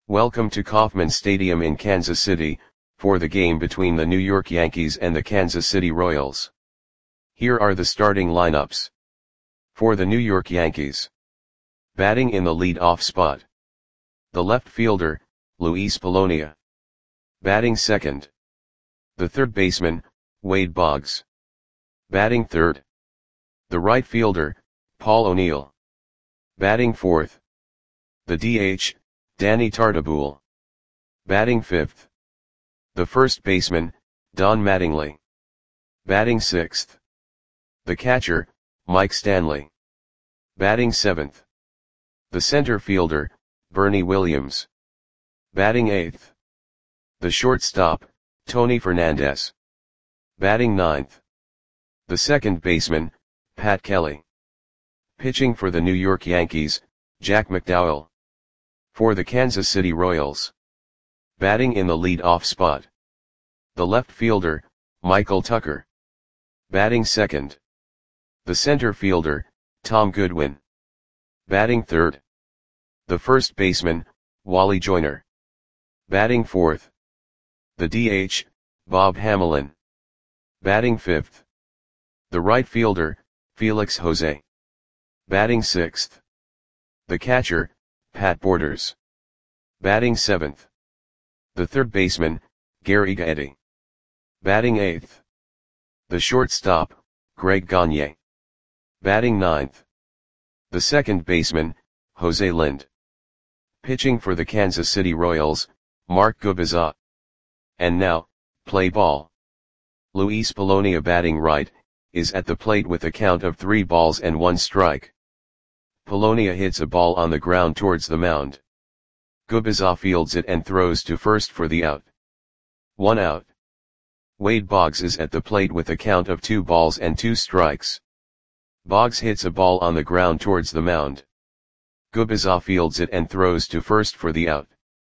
Welcome to Kauffman Stadium in Kansas City, for the game between the New York Yankees and the Kansas City Royals. Here are the starting lineups. For the New York Yankees. Batting in the lead-off spot. The left fielder, Luis Polonia. Batting second. The third baseman, Wade Boggs. Batting third. The right fielder, Paul O'Neill. Batting fourth. The DH, Danny Tartabull. Batting fifth. The first baseman, Don Mattingly. Batting sixth. The catcher, Mike Stanley. Batting seventh. The center fielder, Bernie Williams. Batting eighth. The shortstop, Tony Fernandez. Batting ninth. The second baseman, Pat Kelly. Pitching for the New York Yankees, Jack McDowell. For the Kansas City Royals. Batting in the lead-off spot. The left fielder, Michael Tucker. Batting second. The center fielder, Tom Goodwin. Batting third. The first baseman, Wally Joyner. Batting fourth. The DH, Bob Hamelin. Batting fifth. The right fielder, Felix Jose. Batting sixth. The catcher, Pat Borders. Batting seventh. The third baseman, Gary Gaetti. Batting eighth. The shortstop, Greg Gagne. Batting ninth. The second baseman, Jose Lind. Pitching for the Kansas City Royals, Mark Gubicza. And now, play ball. Luis Polonia batting right, is at the plate with a count of 3 balls and 1 strike. Polonia hits a ball on the ground towards the mound. Gubicza fields it and throws to first for the out. 1 out. Wade Boggs is at the plate with a count of 2 balls and 2 strikes. Boggs hits a ball on the ground towards the mound. Gubicza fields it and throws to first for the out.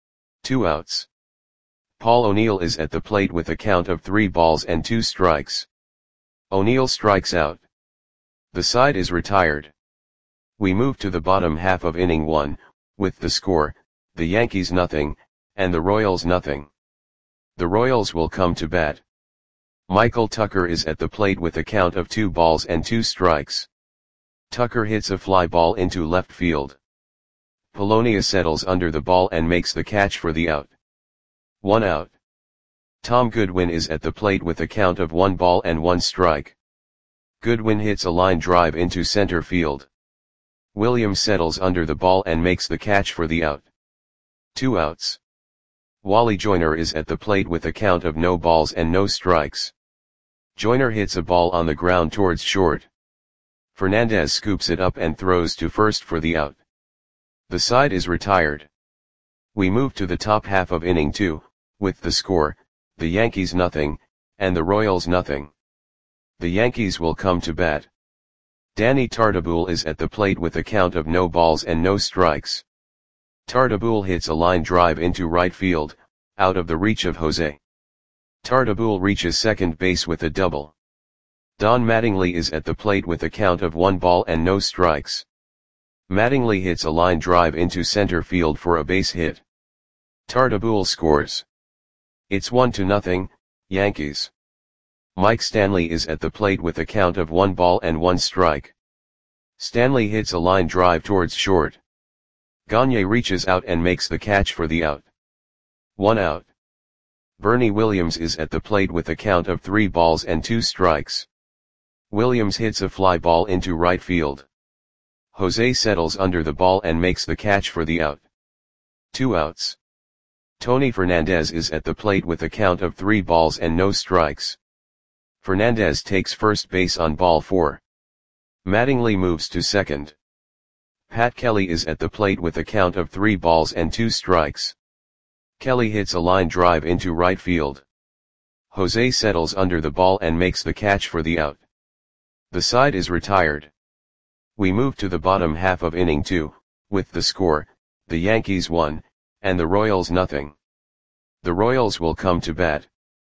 2 outs. Paul O'Neill is at the plate with a count of 3 balls and 2 strikes. O'Neill strikes out. The side is retired. We move to the bottom half of inning 1, with the score, the Yankees nothing, and the Royals nothing. The Royals will come to bat. Michael Tucker is at the plate with a count of 2 balls and 2 strikes. Tucker hits a fly ball into left field. Polonia settles under the ball and makes the catch for the out. 1 out. Tom Goodwin is at the plate with a count of 1 ball and 1 strike. Goodwin hits a line drive into center field. Williams settles under the ball and makes the catch for the out. 2 outs. Wally Joyner is at the plate with a count of no balls and no strikes. Joyner hits a ball on the ground towards short. Fernandez scoops it up and throws to first for the out. The side is retired. We move to the top half of inning 2, with the score, the Yankees nothing, and the Royals nothing. The Yankees will come to bat. Danny Tartabull is at the plate with a count of no balls and no strikes. Tartabull hits a line drive into right field, out of the reach of Jose. Tartabull reaches second base with a double. Don Mattingly is at the plate with a count of 1 ball and no strikes. Mattingly hits a line drive into center field for a base hit. Tartabull scores. It's 1-0, Yankees. Mike Stanley is at the plate with a count of 1 ball and 1 strike. Stanley hits a line drive towards short. Gagne reaches out and makes the catch for the out. 1 out. Bernie Williams is at the plate with a count of 3 balls and 2 strikes. Williams hits a fly ball into right field. Jose settles under the ball and makes the catch for the out. 2 outs. Tony Fernandez is at the plate with a count of 3 balls and no strikes. Fernandez takes first base on ball 4. Mattingly moves to second. Pat Kelly is at the plate with a count of 3 balls and 2 strikes. Kelly hits a line drive into right field. Jose settles under the ball and makes the catch for the out. The side is retired. We move to the bottom half of inning 2, with the score, the Yankees 1, and the Royals nothing. The Royals will come to bat.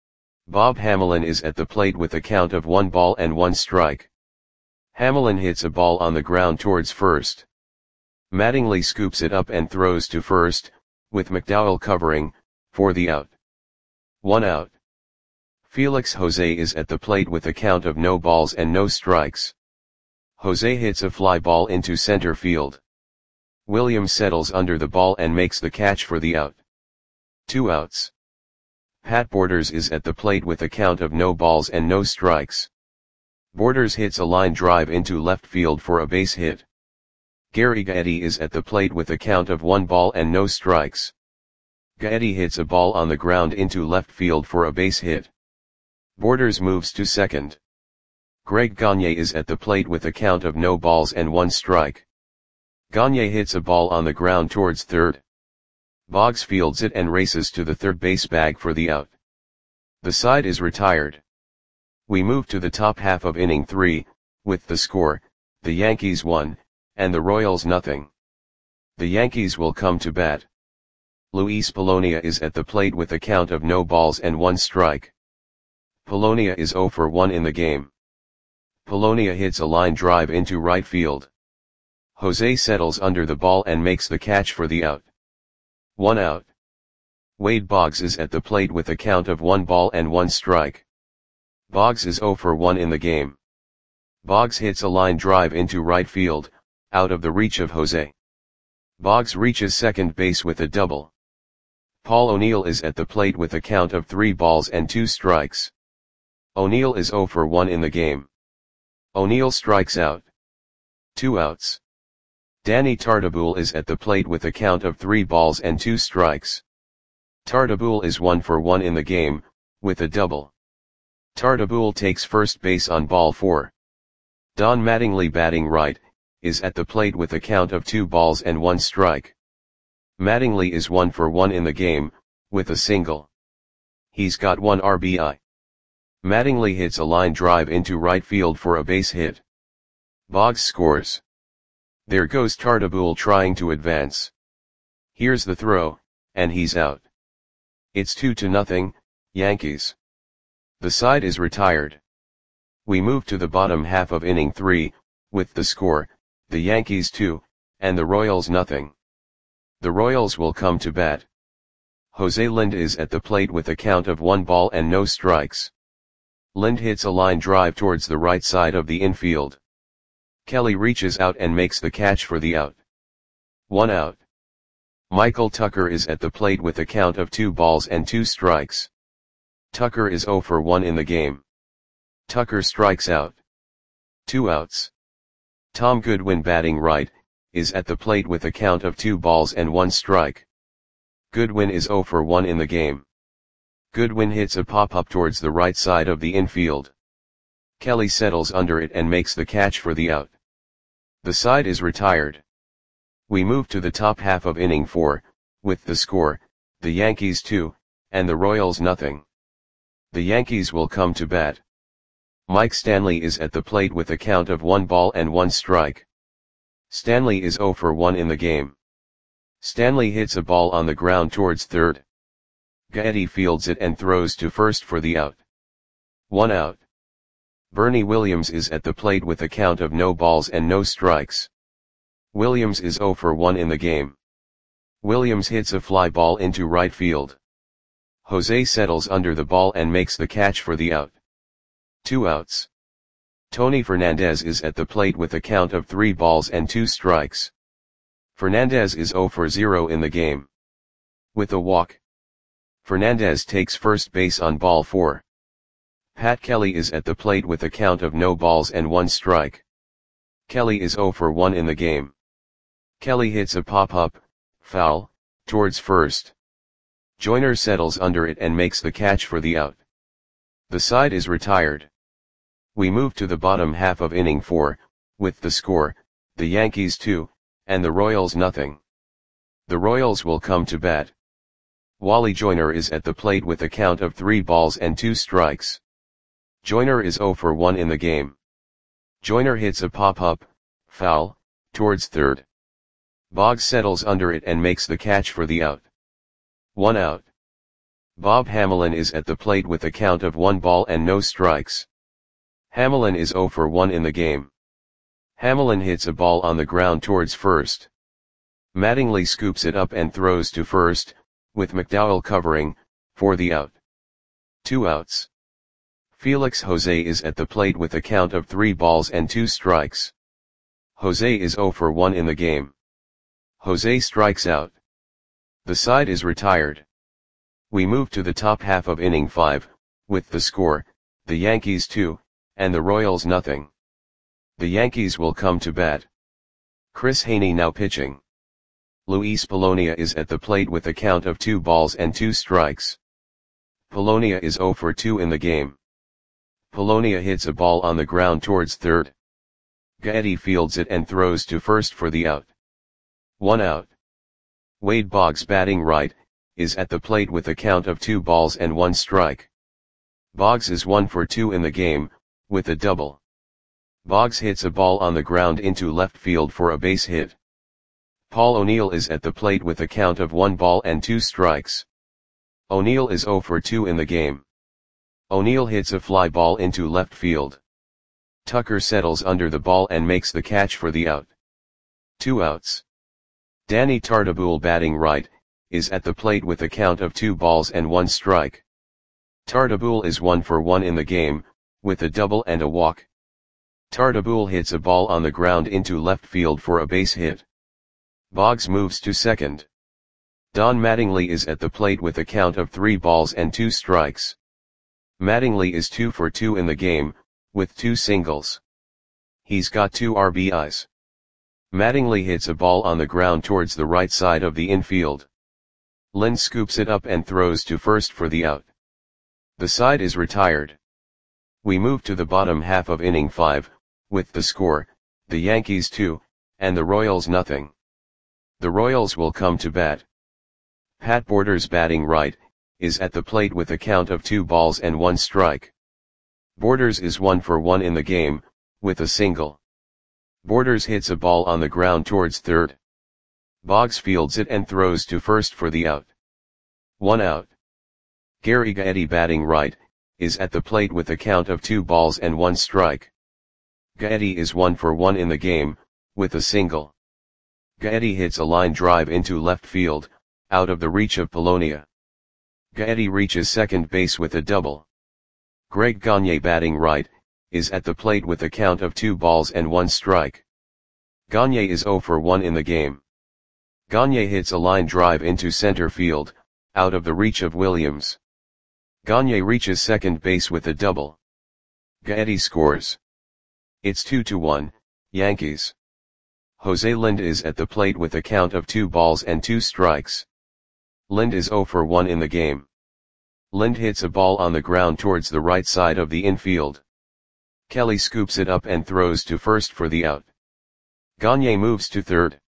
Bob Hamelin is at the plate with a count of 1 ball and 1 strike. Hamelin hits a ball on the ground towards first. Mattingly scoops it up and throws to first, with McDowell covering, for the out. 1 out. Felix Jose is at the plate with a count of no balls and no strikes. Jose hits a fly ball into center field. Williams settles under the ball and makes the catch for the out. 2 outs. Pat Borders is at the plate with a count of no balls and no strikes. Borders hits a line drive into left field for a base hit. Gary Gaetti is at the plate with a count of 1 ball and no strikes. Gaetti hits a ball on the ground into left field for a base hit. Borders moves to second. Greg Gagne is at the plate with a count of no balls and 1 strike. Gagne hits a ball on the ground towards third. Boggs fields it and races to the third base bag for the out. The side is retired. We move to the top half of inning 3, with the score, the Yankees 1, and the Royals nothing. The Yankees will come to bat. Luis Polonia is at the plate with a count of no balls and 1 strike. Polonia is 0 for 1 in the game. Polonia hits a line drive into right field. Jose settles under the ball and makes the catch for the out. 1 out. Wade Boggs is at the plate with a count of 1 ball and 1 strike. Boggs is 0 for 1 in the game. Boggs hits a line drive into right field, out of the reach of Jose. Boggs reaches second base with a double. Paul O'Neill is at the plate with a count of 3 balls and 2 strikes. O'Neill is 0 for 1 in the game. O'Neill strikes out. 2 outs. Danny Tartabull is at the plate with a count of 3 balls and 2 strikes. Tartabull is 1 for 1 in the game, with a double. Tartabull takes first base on ball 4. Don Mattingly, batting right, is at the plate with a count of 2 balls and 1 strike. Mattingly is 1 for 1 in the game, with a single. He's got 1 RBI. Mattingly hits a line drive into right field for a base hit. Boggs scores. There goes Tartabull trying to advance. Here's the throw, and he's out. It's 2-0, Yankees. The side is retired. We move to the bottom half of inning 3, with the score, the Yankees 2, and the Royals nothing. The Royals will come to bat. Jose Lind is at the plate with a count of 1 ball and no strikes. Lind hits a line drive towards the right side of the infield. Kelly reaches out and makes the catch for the out. 1 out. Michael Tucker is at the plate with a count of 2 balls and 2 strikes. Tucker is 0 for 1 in the game. Tucker strikes out. 2 outs. Tom Goodwin, batting right, is at the plate with a count of 2 balls and 1 strike. Goodwin is 0 for 1 in the game. Goodwin hits a pop-up towards the right side of the infield. Kelly settles under it and makes the catch for the out. The side is retired. We move to the top half of inning 4, with the score, the Yankees 2, and the Royals nothing. The Yankees will come to bat. Mike Stanley is at the plate with a count of 1 ball and 1 strike. Stanley is 0 for 1 in the game. Stanley hits a ball on the ground towards third. Gaetti fields it and throws to first for the out. 1 out. Bernie Williams is at the plate with a count of no balls and no strikes. Williams is 0 for 1 in the game. Williams hits a fly ball into right field. Jose settles under the ball and makes the catch for the out. 2 outs. Tony Fernandez is at the plate with a count of 3 balls and 2 strikes. Fernandez is 0 for 0 in the game. With a walk. Fernandez takes first base on ball 4. Pat Kelly is at the plate with a count of no balls and 1 strike. Kelly is 0 for 1 in the game. Kelly hits a pop-up, foul, towards first. Joyner settles under it and makes the catch for the out. The side is retired. We move to the bottom half of inning 4, with the score, the Yankees 2, and the Royals nothing. The Royals will come to bat. Wally Joyner is at the plate with a count of 3 balls and 2 strikes. Joyner is 0 for 1 in the game. Joyner hits a pop-up, foul, towards third. Boggs settles under it and makes the catch for the out. 1 out. Bob Hamelin is at the plate with a count of 1 ball and no strikes. Hamelin is 0 for 1 in the game. Hamelin hits a ball on the ground towards first. Mattingly scoops it up and throws to first, with McDowell covering, for the out. 2 outs. Felix Jose is at the plate with a count of 3 balls and 2 strikes. Jose is 0 for 1 in the game. Jose strikes out. The side is retired. We move to the top half of inning 5, with the score, the Yankees 2, and the Royals nothing. The Yankees will come to bat. Chris Haney now pitching. Luis Polonia is at the plate with a count of 2 balls and 2 strikes. Polonia is 0 for 2 in the game. Polonia hits a ball on the ground towards third. Gaetti fields it and throws to first for the out. 1 out. Wade Boggs batting right, is at the plate with a count of 2 balls and 1 strike. Boggs is 1 for 2 in the game, with a double. Boggs hits a ball on the ground into left field for a base hit. Paul O'Neill is at the plate with a count of 1 ball and 2 strikes. O'Neill is 0 for 2 in the game. O'Neill hits a fly ball into left field. Tucker settles under the ball and makes the catch for the out. 2 outs. Danny Tartabull batting right, is at the plate with a count of 2 balls and 1 strike. Tartabull is 1 for 1 in the game, with a double and a walk. Tartabull hits a ball on the ground into left field for a base hit. Boggs moves to second. Don Mattingly is at the plate with a count of 3 balls and 2 strikes. Mattingly is 2 for 2 in the game, with 2 singles. He's got 2 RBIs. Mattingly hits a ball on the ground towards the right side of the infield. Lind scoops it up and throws to first for the out. The side is retired. We move to the bottom half of inning 5, with the score, the Yankees 2, and the Royals nothing. The Royals will come to bat. Pat Borders batting right, is at the plate with a count of 2 balls and 1 strike. Borders is 1 for 1 in the game, with a single. Borders hits a ball on the ground towards third. Boggs fields it and throws to first for the out. 1 out. Gary Gaetti batting right, is at the plate with a count of 2 balls and 1 strike. Gaetti is 1 for 1 in the game, with a single. Gaetti hits a line drive into left field, out of the reach of Polonia. Gaetti reaches second base with a double. Greg Gagne batting right, is at the plate with a count of 2 balls and 1 strike. Gagne is 0 for 1 in the game. Gagne hits a line drive into center field, out of the reach of Williams. Gagne reaches second base with a double. Gaetti scores. It's 2-1, Yankees. Jose Lind is at the plate with a count of 2 balls and 2 strikes. Lind is 0 for 1 in the game. Lind hits a ball on the ground towards the right side of the infield. Kelly scoops it up and throws to first for the out. Gagne moves to third.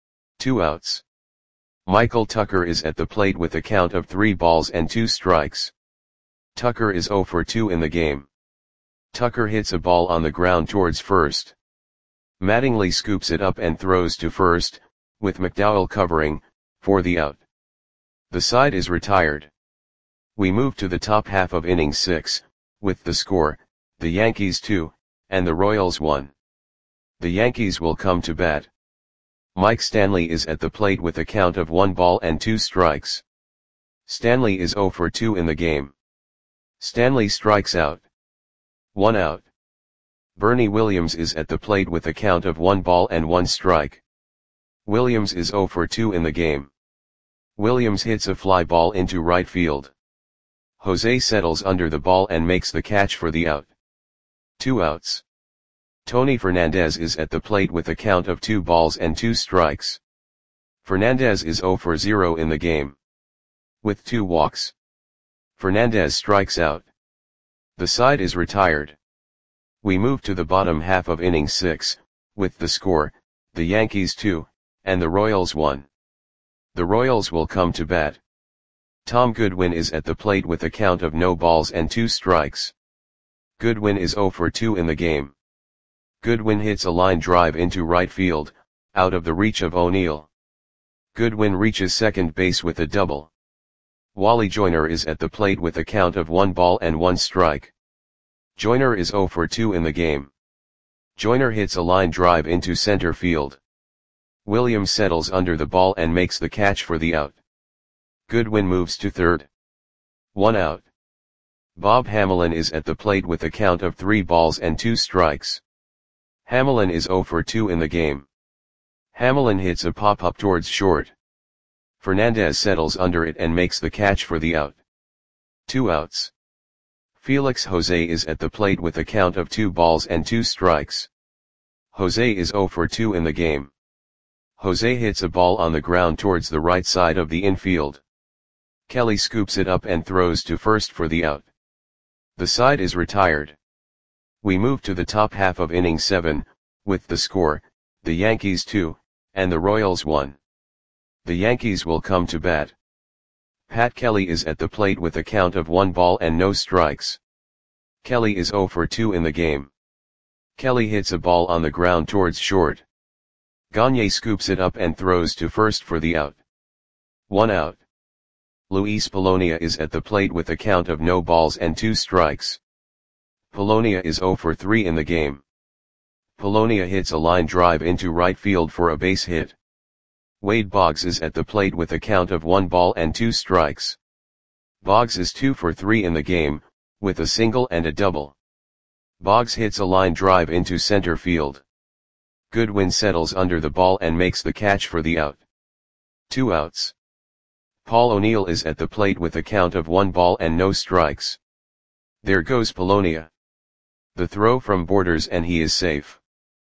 2 outs. Michael Tucker is at the plate with a count of 3 balls and 2 strikes. Tucker is 0 for 2 in the game. Tucker hits a ball on the ground towards first. Mattingly scoops it up and throws to first, with McDowell covering, for the out. The side is retired. We move to the top half of inning 6, with the score, the Yankees 2, and the Royals 1. The Yankees will come to bat. Mike Stanley is at the plate with a count of 1 ball and 2 strikes. Stanley is 0 for 2 in the game. Stanley strikes out. 1 out. Bernie Williams is at the plate with a count of 1 ball and 1 strike. Williams is 0 for 2 in the game. Williams hits a fly ball into right field. Jose settles under the ball and makes the catch for the out. 2 outs. Tony Fernandez is at the plate with a count of 2 balls and 2 strikes. Fernandez is 0 for 0 in the game. With 2 walks. Fernandez strikes out. The side is retired. We move to the bottom half of inning 6, with the score, the Yankees 2, and the Royals 1. The Royals will come to bat. Tom Goodwin is at the plate with a count of no balls and 2 strikes. Goodwin is 0 for 2 in the game. Goodwin hits a line drive into right field, out of the reach of O'Neill. Goodwin reaches second base with a double. Wally Joyner is at the plate with a count of 1 ball and 1 strike. Joyner is 0 for 2 in the game. Joyner hits a line drive into center field. Williams settles under the ball and makes the catch for the out. Goodwin moves to third. 1 out. Bob Hamelin is at the plate with a count of 3 balls and 2 strikes. Hamelin is 0 for 2 in the game. Hamelin hits a pop-up towards short. Fernandez settles under it and makes the catch for the out. 2 outs. Felix Jose is at the plate with a count of 2 balls and 2 strikes. Jose is 0 for 2 in the game. Jose hits a ball on the ground towards the right side of the infield. Kelly scoops it up and throws to first for the out. The side is retired. We move to the top half of inning 7, with the score, the Yankees 2, and the Royals 1. The Yankees will come to bat. Pat Kelly is at the plate with a count of 1 ball and no strikes. Kelly is 0 for 2 in the game. Kelly hits a ball on the ground towards short. Gagne scoops it up and throws to first for the out. 1 out. Luis Polonia is at the plate with a count of no balls and 2 strikes. Polonia is 0 for 3 in the game. Polonia hits a line drive into right field for a base hit. Wade Boggs is at the plate with a count of 1 ball and 2 strikes. Boggs is 2 for 3 in the game, with a single and a double. Boggs hits a line drive into center field. Goodwin settles under the ball and makes the catch for the out. 2 outs. Paul O'Neill is at the plate with a count of 1 ball and no strikes. There goes Polonia. The throw from Borders and he is safe.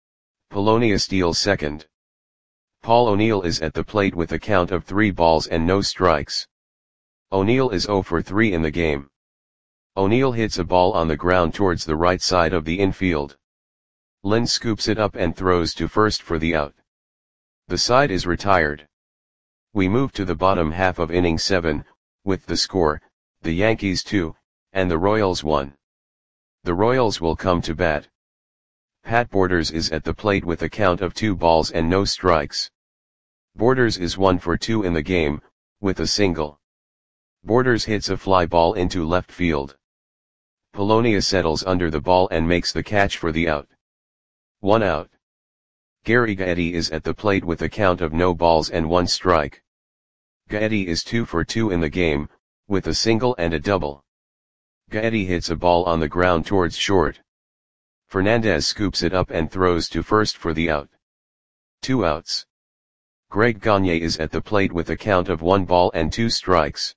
Polonia steals second. Paul O'Neill is at the plate with a count of 3 balls and no strikes. O'Neill is 0 for 3 in the game. O'Neill hits a ball on the ground towards the right side of the infield. Lind scoops it up and throws to first for the out. The side is retired. We move to the bottom half of inning 7, with the score, the Yankees 2, and the Royals 1. The Royals will come to bat. Pat Borders is at the plate with a count of 2 balls and no strikes. Borders is 1 for 2 in the game, with a single. Borders hits a fly ball into left field. Polonia settles under the ball and makes the catch for the out. 1 out. Gary Gaetti is at the plate with a count of no balls and 1 strike. Gaetti is 2 for 2 in the game, with a single and a double. Gaetti hits a ball on the ground towards short. Fernandez scoops it up and throws to first for the out. 2 outs. Greg Gagne is at the plate with a count of 1 ball and 2 strikes.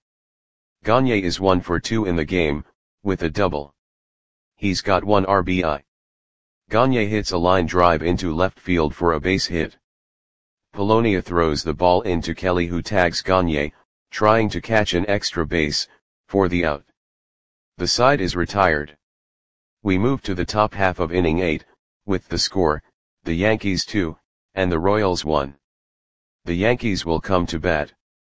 Gagne is 1 for 2 in the game, with a double. He's got 1 RBI. Gagne hits a line drive into left field for a base hit. Polonia throws the ball into Kelly who tags Gagne, trying to catch an extra base, for the out. The side is retired. We move to the top half of inning 8, with the score, the Yankees 2, and the Royals 1. The Yankees will come to bat.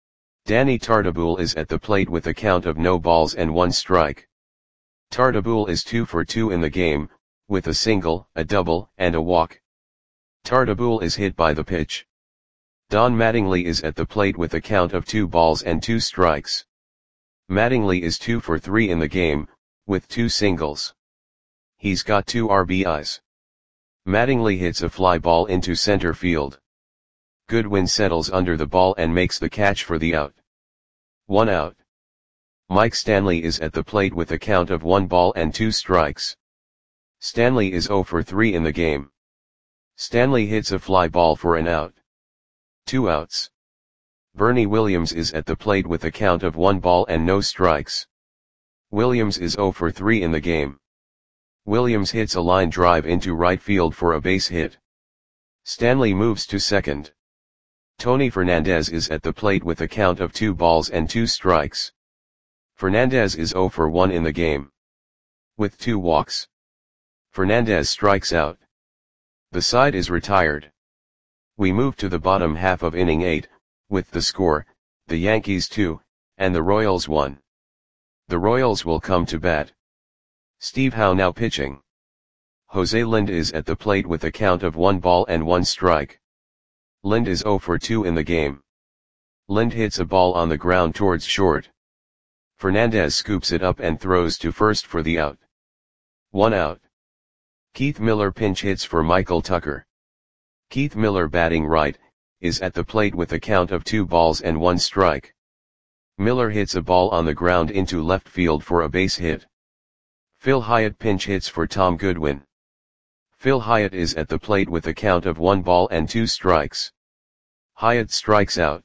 Danny Tartabull is at the plate with a count of no balls and 1 strike. Tartabull is 2 for 2 in the game, with a single, a double, and a walk. Tartabull is hit by the pitch. Don Mattingly is at the plate with a count of 2 balls and 2 strikes. Mattingly is 2 for 3 in the game, with 2 singles. He's got 2 RBIs. Mattingly hits a fly ball into center field. Goodwin settles under the ball and makes the catch for the out. 1 out. Mike Stanley is at the plate with a count of 1 ball and 2 strikes. Stanley is 0 for 3 in the game. Stanley hits a fly ball for an out. 2 outs. Bernie Williams is at the plate with a count of 1 ball and no strikes. Williams is 0 for 3 in the game. Williams hits a line drive into right field for a base hit. Stanley moves to second. Tony Fernandez is at the plate with a count of 2 balls and 2 strikes. Fernandez is 0 for 1 in the game. With 2 walks. Fernandez strikes out. The side is retired. We move to the bottom half of inning 8, with the score, the Yankees 2, and the Royals 1. The Royals will come to bat. Steve Howe now pitching. Jose Lind is at the plate with a count of 1 ball and 1 strike. Lind is 0 for 2 in the game. Lind hits a ball on the ground towards short. Fernandez scoops it up and throws to first for the out. 1 out. Keith Miller pinch hits for Michael Tucker. Keith Miller batting right, is at the plate with a count of 2 balls and 1 strike. Miller hits a ball on the ground into left field for a base hit. Phil Hyatt pinch hits for Tom Goodwin. Phil Hyatt is at the plate with a count of 1 ball and 2 strikes. Hyatt strikes out.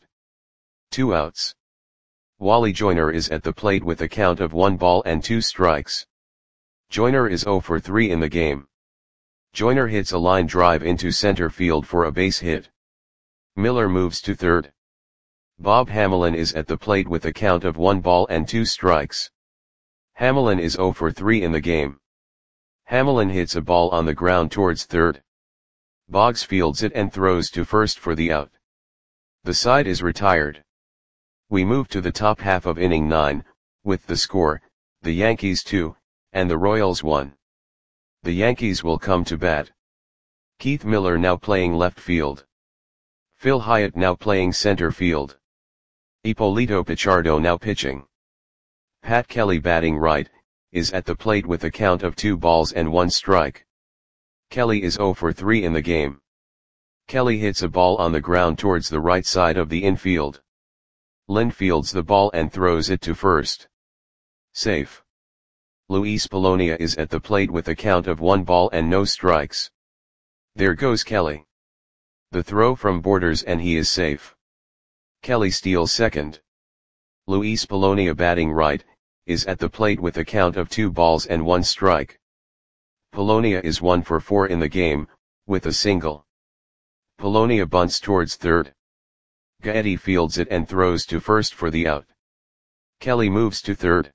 2 outs. Wally Joyner is at the plate with a count of 1 ball and 2 strikes. Joyner is 0 for 3 in the game. Joyner hits a line drive into center field for a base hit. Miller moves to third. Bob Hamelin is at the plate with a count of 1 ball and 2 strikes. Hamelin is 0 for 3 in the game. Hamelin hits a ball on the ground towards third. Boggs fields it and throws to first for the out. The side is retired. We move to the top half of inning 9, with the score, the Yankees 2, and the Royals 1. The Yankees will come to bat. Keith Miller now playing left field. Phil Hyatt now playing center field. Ippolito Pichardo now pitching. Pat Kelly batting right, is at the plate with a count of 2 balls and 1 strike. Kelly is 0 for 3 in the game. Kelly hits a ball on the ground towards the right side of the infield. Lynn fields the ball and throws it to first. Safe. Luis Polonia is at the plate with a count of 1 ball and no strikes. There goes Kelly. The throw from Borders and he is safe. Kelly steals second. Luis Polonia batting right, is at the plate with a count of 2 balls and 1 strike. Polonia is 1 for 4 in the game, with a single. Polonia bunts towards third. Gaetti fields it and throws to first for the out. Kelly moves to third.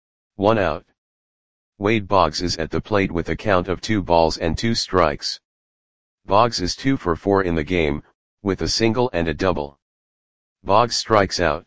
1 out. Wade Boggs is at the plate with a count of 2 balls and 2 strikes. Boggs is 2 for 4 in the game, with a single and a double. Boggs strikes out.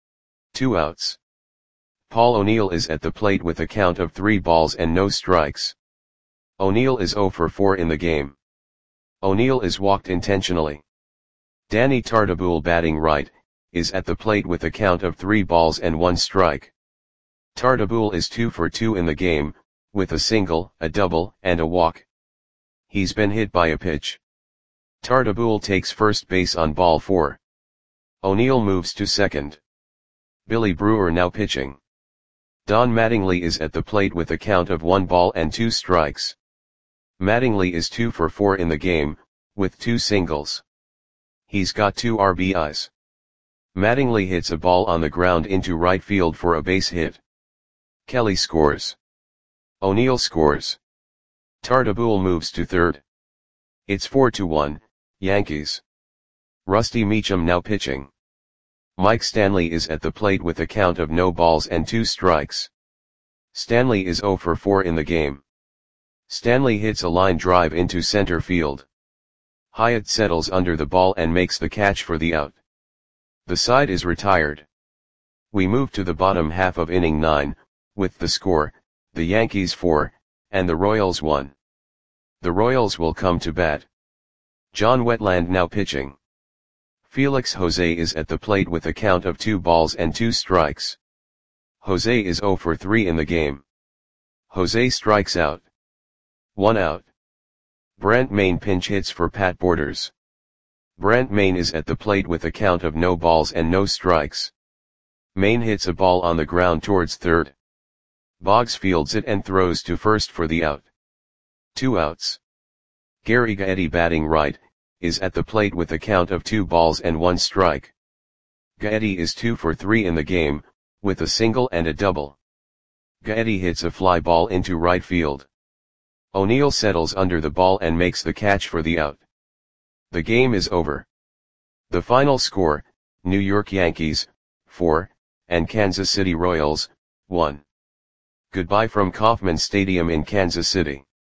2 outs. Paul O'Neill is at the plate with a count of 3 balls and no strikes. O'Neill is 0 for 4 in the game. O'Neill is walked intentionally. Danny Tartabull batting right, is at the plate with a count of 3 balls and 1 strike. Tartabull is 2 for 2 in the game, with a single, a double, and a walk. He's been hit by a pitch. Tartabull takes first base on ball 4. O'Neill moves to second. Billy Brewer now pitching. Don Mattingly is at the plate with a count of 1 ball and 2 strikes. Mattingly is 2 for 4 in the game, with 2 singles. He's got 2 RBIs. Mattingly hits a ball on the ground into right field for a base hit. Kelly scores. O'Neill scores. Tartabull moves to third. It's 4-1, Yankees. Rusty Meacham now pitching. Mike Stanley is at the plate with a count of no balls and 2 strikes. Stanley is 0 for 4 in the game. Stanley hits a line drive into center field. Hyatt settles under the ball and makes the catch for the out. The side is retired. We move to the bottom half of inning 9, with the score, the Yankees 4, and the Royals 1. The Royals will come to bat. John Wetland now pitching. Felix Jose is at the plate with a count of 2 balls and 2 strikes. Jose is 0 for 3 in the game. Jose strikes out. 1 out. Brent Mayne pinch hits for Pat Borders. Brent Mayne is at the plate with a count of no balls and no strikes. Mayne hits a ball on the ground towards third. Boggs fields it and throws to first for the out. 2 outs. Gary Gaetti batting right, is at the plate with a count of 2 balls and 1 strike. Gaetti is 2 for 3 in the game, with a single and a double. Gaetti hits a fly ball into right field. O'Neill settles under the ball and makes the catch for the out. The game is over. The final score, New York Yankees, 4, and Kansas City Royals, 1. Goodbye from Kauffman Stadium in Kansas City.